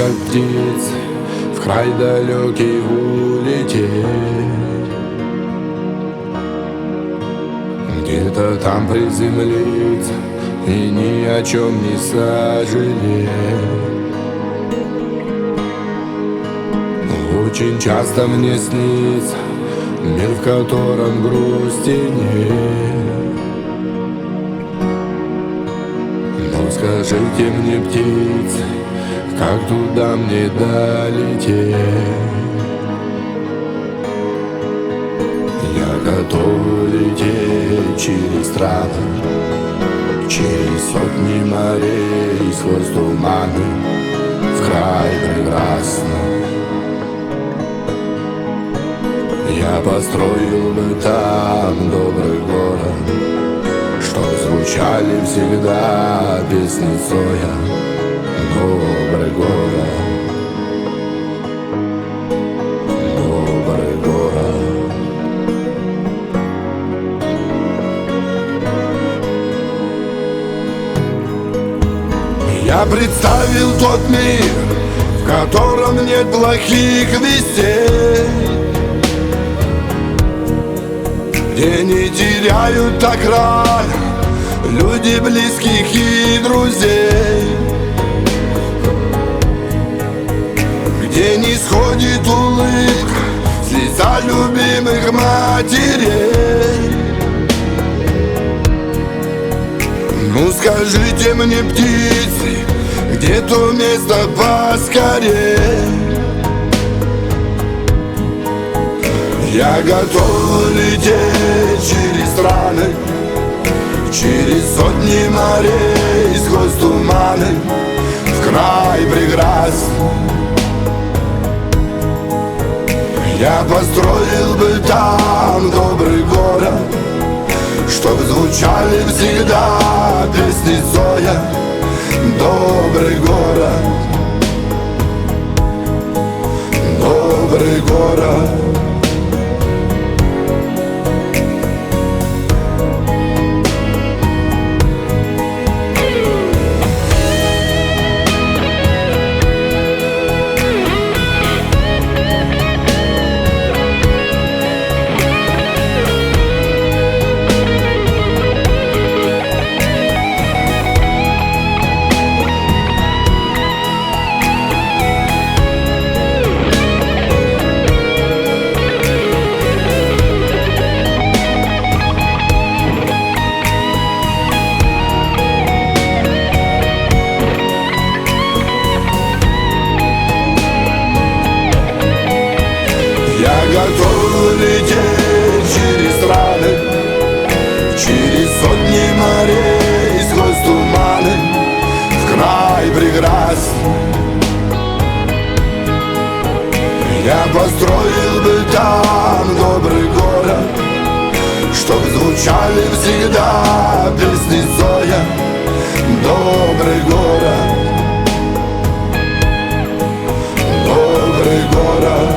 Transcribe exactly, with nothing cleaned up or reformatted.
как птиц, в край далекий улететь. Где-то там приземлиться и ни о чем не сожалеть. Очень часто мне снится мир, в котором грусти нет. Но скажите мне, птицы, как туда мне долететь? Я готов лететь через страны, через сотни морей, сквозь туманы, в край прекрасный. Я построил бы там добрый город, чтоб звучали всегда песни Цоя. Добрый город, добрый город. Я представил тот мир, в котором нет плохих вестей, где не теряют так рано люди близких и друзей, где не сходит улыбка с лица любимых матерей. Ну скажите мне, птицы, где то место поскорее? Я готов лететь через страны, через сотни морей, сквозь туманы, в край прекрасный. Я построил бы там добрый город, чтоб звучали всегда песни Цоя. Добрый город, добрый город. Я готов лететь через страны, через сотни морей, сквозь туманы, в край прекрасный. Я построил бы там добрый город, чтоб звучали всегда песни Цоя. Добрый город, добрый город.